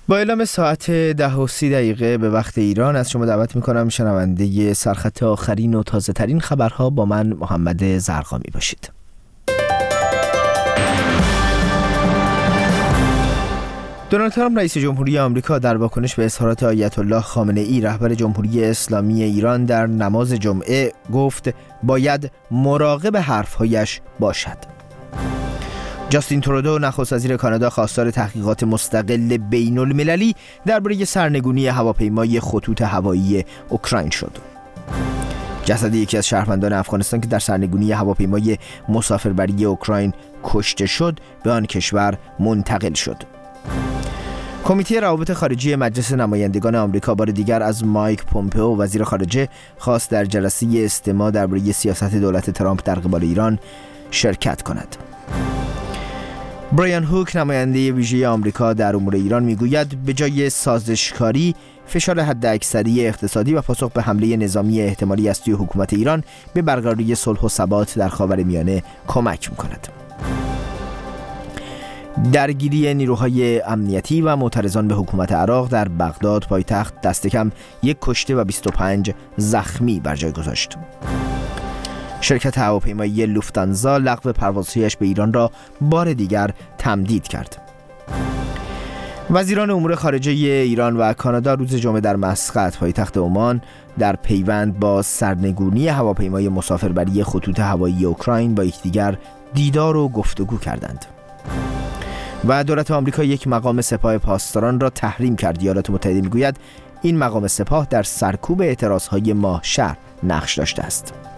با اعلام ساعت 10:30 به وقت ایران از شما دعوت میکنم شنونده سرخط آخرین و تازه ترین خبرها با من محمد زرقامی باشید. دونالد ترامپ رئیس جمهوری آمریکا در واکنش به اظهارات آیت الله خامنه‌ای رهبر جمهوری اسلامی ایران در نماز جمعه گفت باید مراقب حرفهایش باشد. جاستین ترودو نخست وزیر کانادا خواستار تحقیقات مستقل بین المللی درباره سرنگونی هواپیمای خطوط هوایی اوکراین شد. جسد یکی از شهروندان افغانستان که در سرنگونی هواپیمای مسافربری اوکراین کشته شد به آن کشور منتقل شد. کمیته روابط خارجی مجلس نمایندگان آمریکا بار دیگر از مایک پومپئو وزیر خارجه خواست در جلسه استماع درباره سیاست دولت ترامپ در قبال ایران شرکت کند. برایان هوک نماینده ویژه آمریکا در امور ایران میگوید به جای سازشکاری فشار حداکثری اقتصادی و پاسخ به حمله نظامی احتمالی از سوی حکومت ایران به برقراری صلح و ثبات در خاورمیانه کمک می‌کند. درگیری نیروهای امنیتی و معترضان به حکومت عراق در بغداد پایتخت دست کم 1 کشته و 25 زخمی بر جای گذاشت. شرکت هواپیمایی لوفتانزا لغو پروازهایش به ایران را بار دیگر تمدید کرد. وزیران امور خارجه ایران و کانادا روز جمعه در مسقط پایتخت عمان در پیوند با سرنگونی هواپیمای مسافربری خطوط هوایی اوکراین با یکدیگر دیدار و گفتگو کردند. و دولت آمریکا یک مقام سپاه پاسداران را تحریم کرد. ایالات متحده میگوید این مقام سپاه در سرکوب اعتراضهای ماه شهر نقش داشته است.